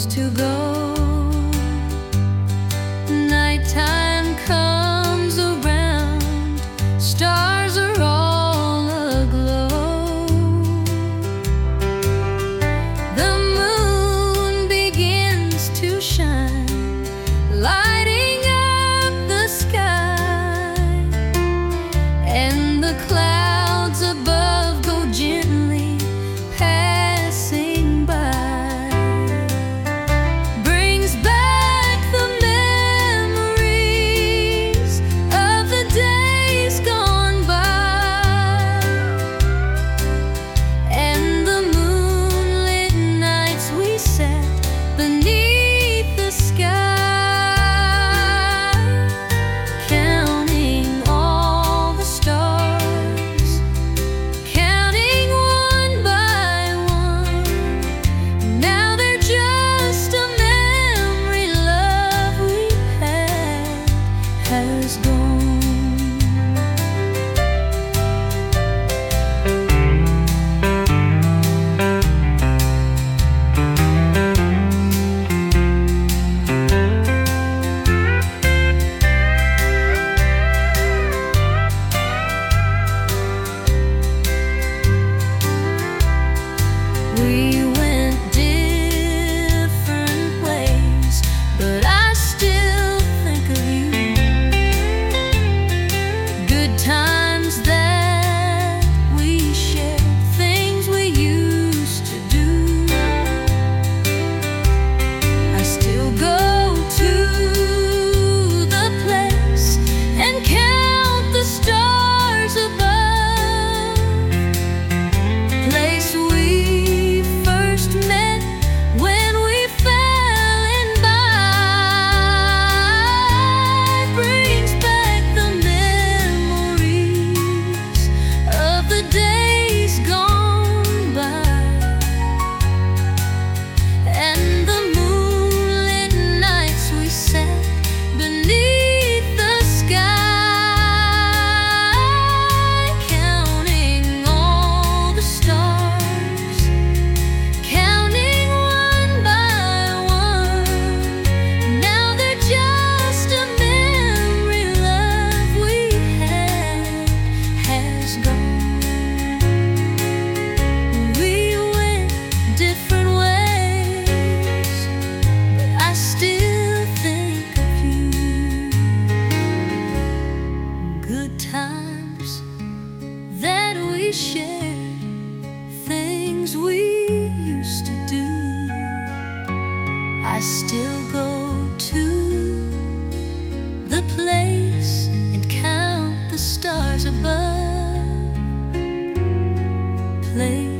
used to go. Nighttime comes around, stars are all aglow. The moon begins to shine, lighting up the sky, and the clouds above go gently passing by. Brings back the memories of the days gone by, and the moonlit nights we sat beneath the sky, counting all the stars, counting one by one. Now they're just a memory. Love we had has gone. We went different ways, but I still think of you. Good times that we shared, things we used to do. I still go to the place and count the stars above. Place we first met when we fell in by. Brings back the memories of the days gone by, and the moonlit nights we sat beneath the sky, counting all the stars, counting one by one. Now they're just a memory. Love we had has gone. We went different ways, but I still think of you. Good times that we shared, things we used to do. I still go to the place and count the stars above. Place